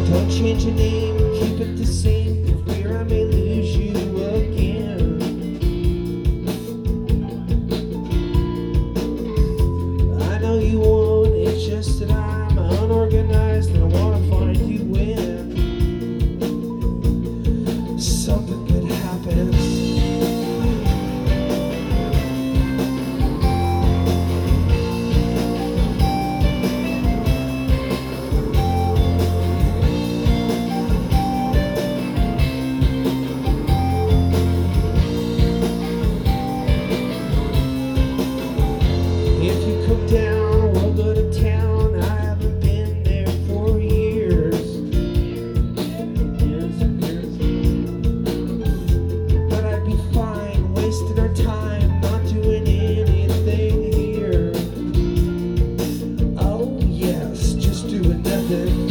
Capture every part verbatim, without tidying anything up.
Don't change your name, keep it the same, for fear I may lose you again. I know you won't, it's just that I'm unorganized and I wanna find you when something good happens. If you come down, we'll go to town. I haven't been there for years. Years and years. But I'd be fine wasting our time, not doing anything here. Oh yes, just doing nothing.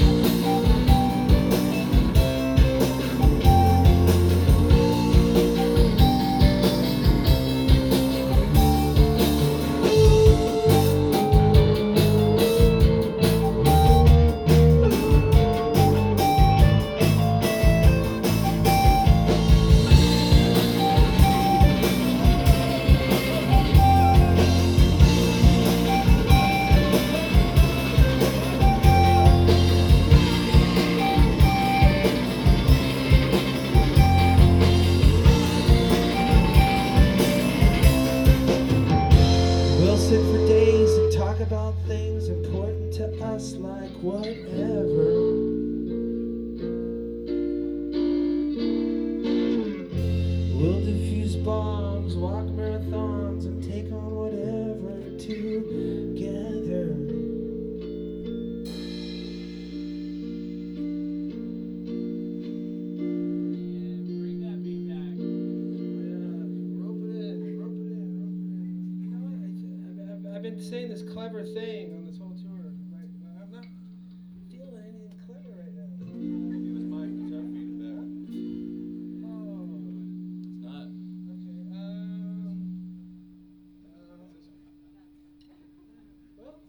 We'll sit for days and talk about things important to us, like whatever. We'll defuse bombs, walk marathons, and take on whatever together. Bring that beat back. Rope it in, rope it in, rope it in. You know what? I- I've, I've been saying this clever thing on this whole tour. Like, I'm not feeling anything clever right now. Maybe it was my guitar feedback. Oh, It's not. okay. Um. Uh, well.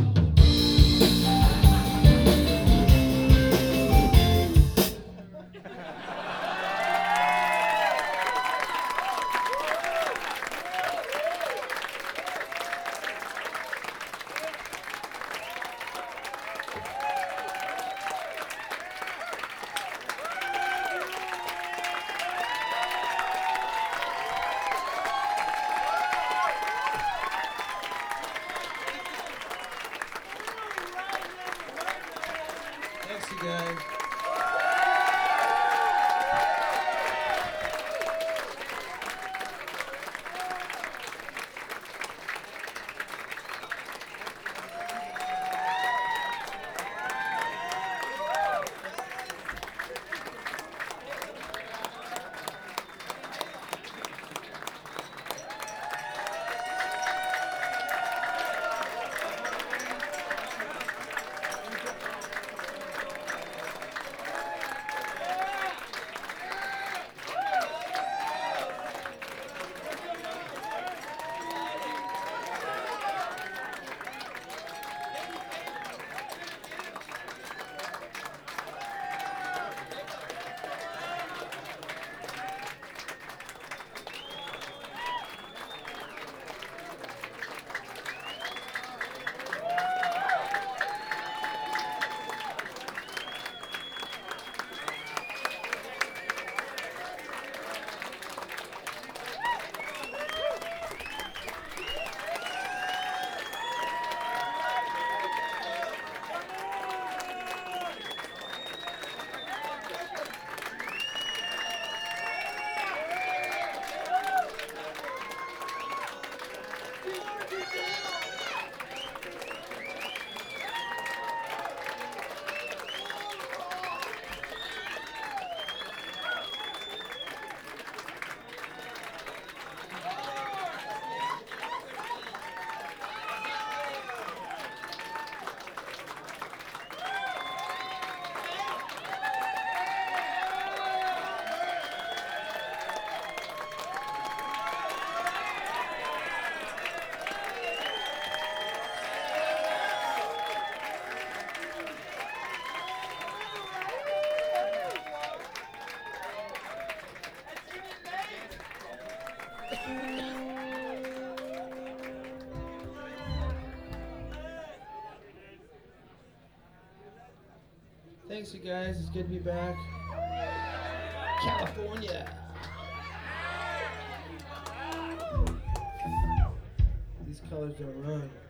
Thanks, you guys. Thanks, you guys. It's good to be back. California. These colors don't run.